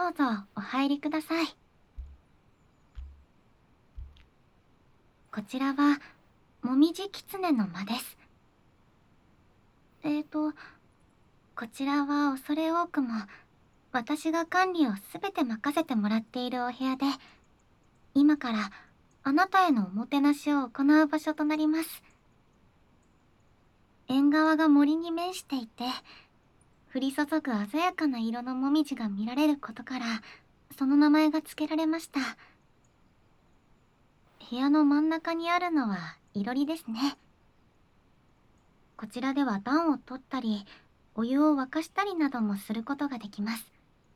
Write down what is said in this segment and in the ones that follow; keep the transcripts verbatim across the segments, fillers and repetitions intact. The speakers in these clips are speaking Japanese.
どうぞお入りください。こちらはもみじきつねの間です。えーとこちらは恐れ多くも私が管理をすべて任せてもらっているお部屋で、今からあなたへのおもてなしを行う場所となります。縁側が森に面していて、降り注ぐ鮮やかな色のもみじが見られることからその名前が付けられました。部屋の真ん中にあるのはいろりですね。こちらでは暖を取ったりお湯を沸かしたりなどもすることができます。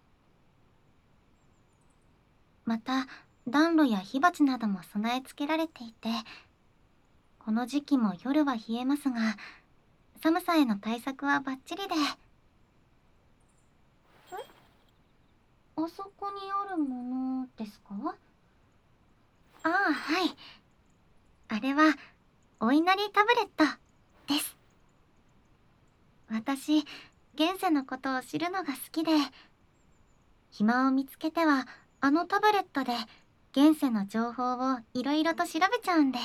また暖炉や火鉢なども備え付けられていて、この時期も夜は冷えますが寒さへの対策はバッチリで。え、あそこにあるものですか？ああ、はい。あれはお稲荷タブレットです。私、現世のことを知るのが好きで、暇を見つけてはあのタブレットで現世の情報をいろいろと調べちゃうんです。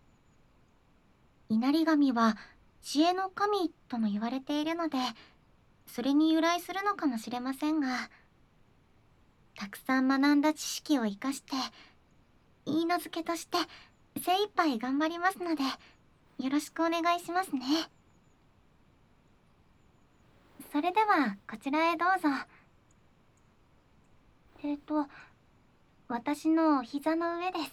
稲荷神は知恵の神とも言われているので、それに由来するのかもしれませんが、たくさん学んだ知識を生かして許嫁として精一杯頑張りますので、よろしくお願いしますね。それではこちらへどうぞ。えっと私のお膝の上です。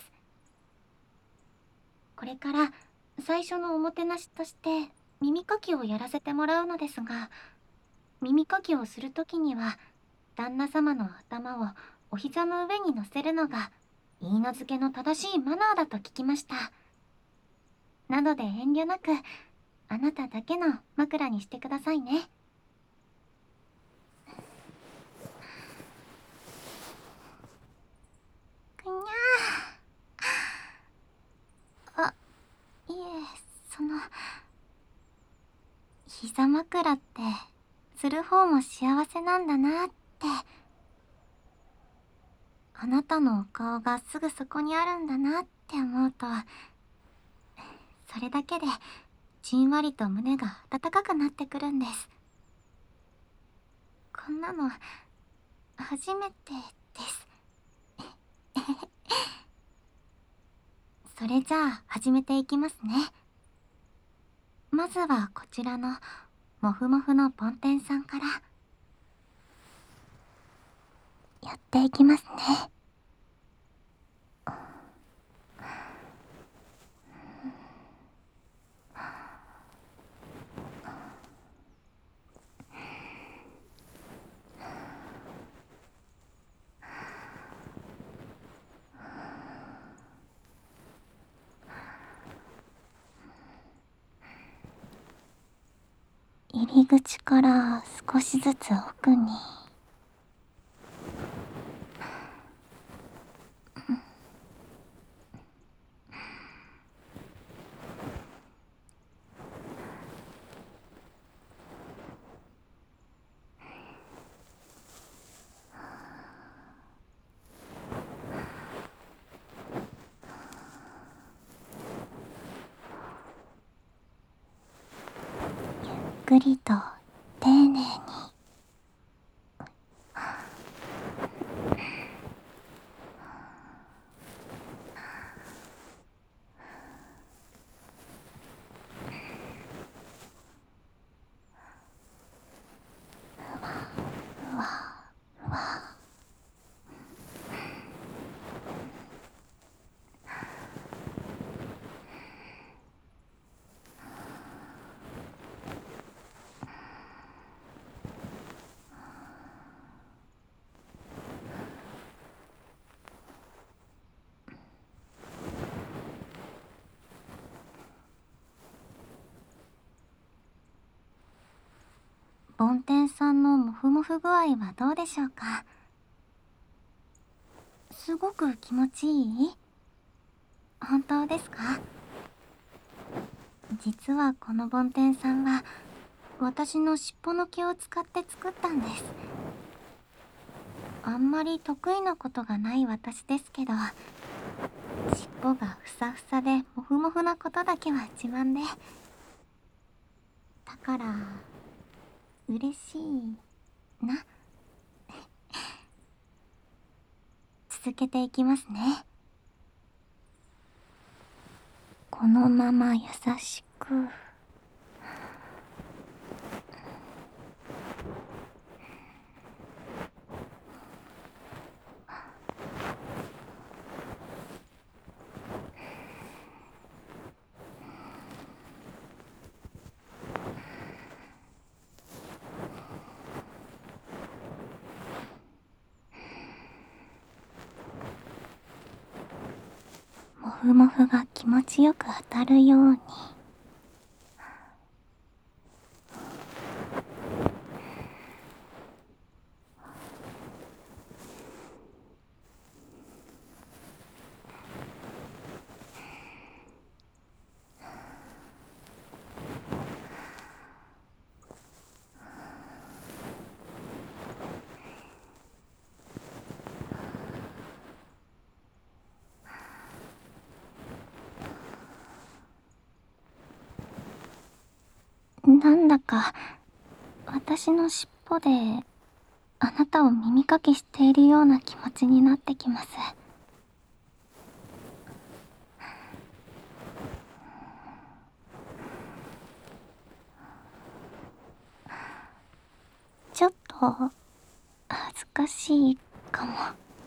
これから最初のおもてなしとして耳かきをやらせてもらうのですが、耳かきをするときには旦那様の頭をお膝の上に乗せるのが許嫁の正しいマナーだと聞きました。なので遠慮なくあなただけの枕にしてくださいね。くにゃー。あ、いえ、その膝枕ってする方も幸せなんだなって。あなたのお顔がすぐそこにあるんだなって思うと、それだけでじんわりと胸が温かくなってくるんです。こんなの初めてです。それじゃあ始めていきますね。まずはこちらのもふもふの梵天さんからやっていきますね。入り口から少しずつ奥に。ゆっくりと丁寧に。ふわふわ。梵天さんのモフモフ具合はどうでしょうか？すごく気持ちいい？本当ですか？実はこの梵天さんは私の尻尾の毛を使って作ったんです。 あんまり得意なことがない私ですけど、尻尾がふさふさでモフモフなことだけは自慢で。だから、嬉しいな。続けていきますね。このまま優しく。もふもふが気持ちよく当たるように。なんだか私の尻尾であなたを耳かきしているような気持ちになってきます。ちょっと恥ずかしいかも。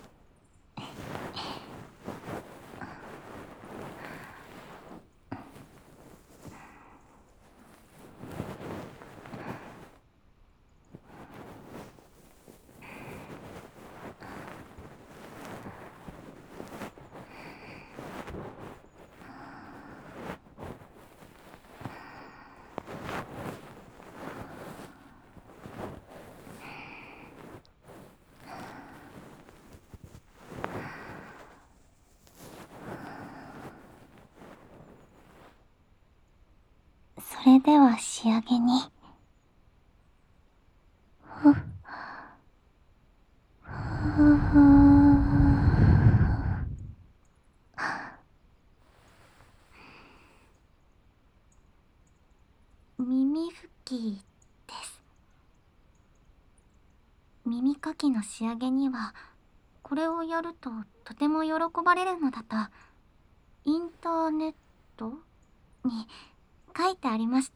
それでは仕上げに。ふっふ耳拭きです。耳かきの仕上げにはこれをやるととても喜ばれるのだとインターネットに書いてありました。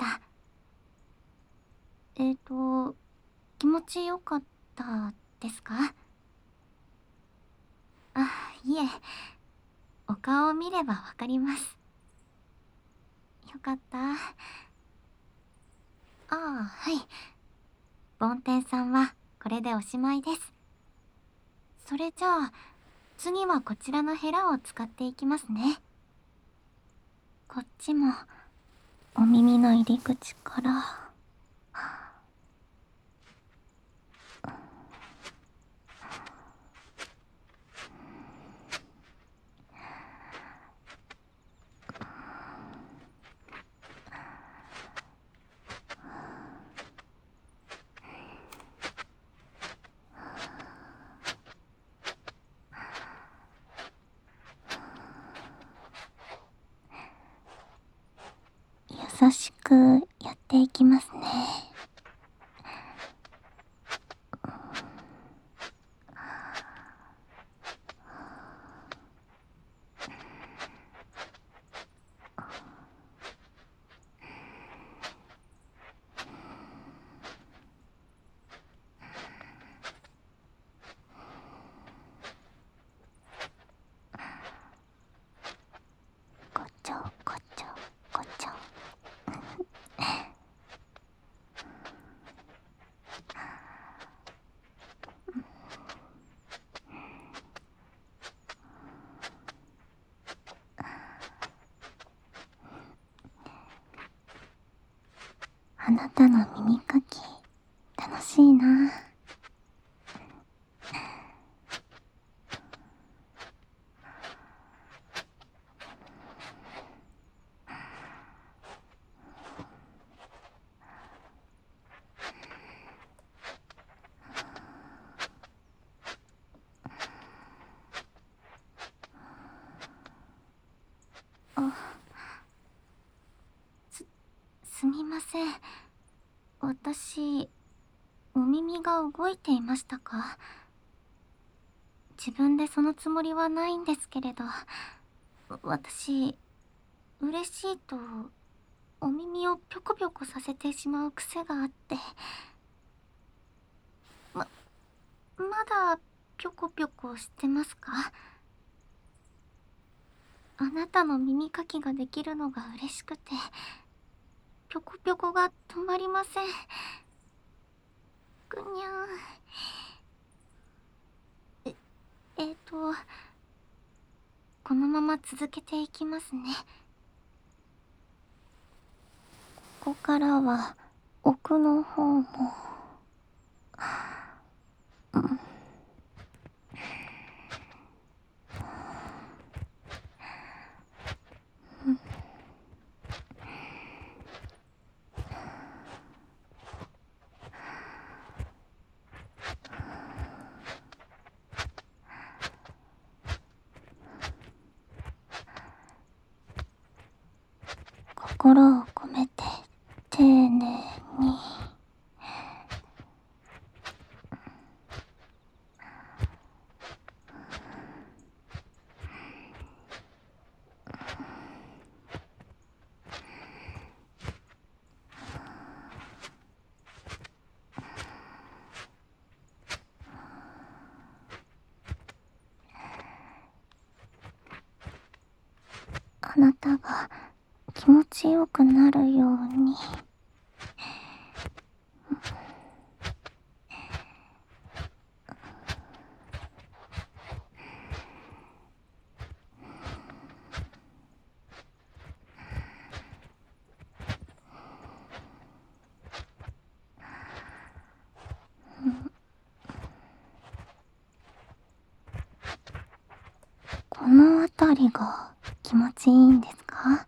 えっと気持ちよかったですか？あ、いえ、お顔を見ればわかります。よかった。ああ、はい。梵天さんはこれでおしまいです。それじゃあ次はこちらのヘラを使っていきますね。こっちもお耳の入り口から。優しくやっていきますね。こちょこちょこちょ。あなたの耳かき楽しいな。 あ、す、すみません。私、お耳が動いていましたか？自分でそのつもりはないんですけれど、私、嬉しいと、お耳をぴょこぴょこさせてしまう癖があって、ま、まだぴょこぴょこしてますか？あなたの耳かきができるのが嬉しくて、ぴょこぴょこが止まりません。ぐにゃー。え、えーと、このまま続けていきますね。ここからは、奥の方も。うん、心を込めて丁寧に。あなたが気持ちよくなるように。この辺りが気持ちいいんですか？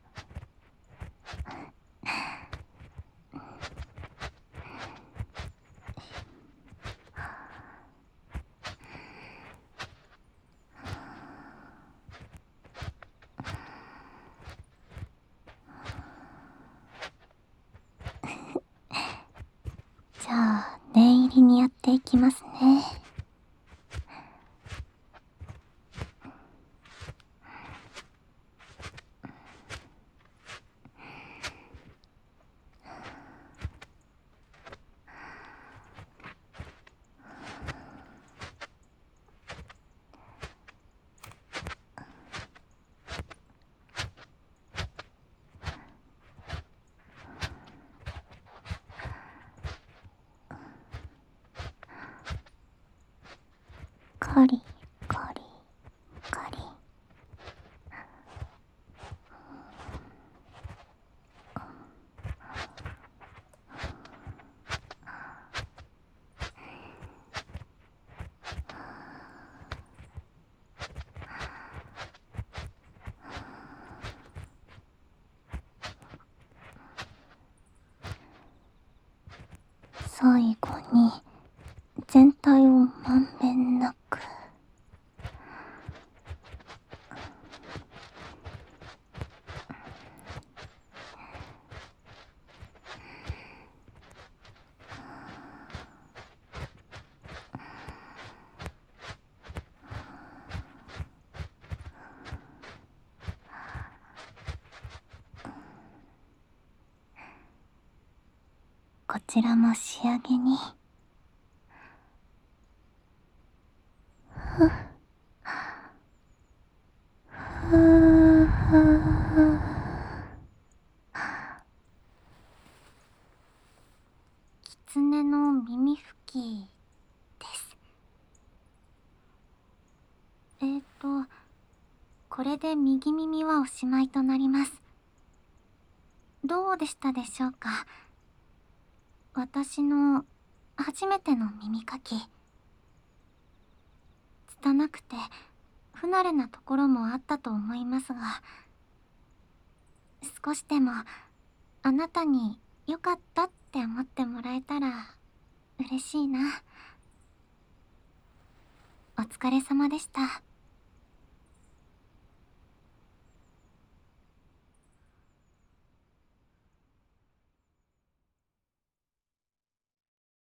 じゃあ念入りにやっていきますね。カリカリカリ。最後に全体をまんべんなく。こちらも仕上げに。ふっふーふー。狐の耳拭きです。えーと、これで右耳はおしまいとなります。どうでしたでしょうか？私の初めての耳かき。拙くて不慣れなところもあったと思いますが、少しでもあなたに良かったって思ってもらえたら嬉しいな。お疲れ様でした。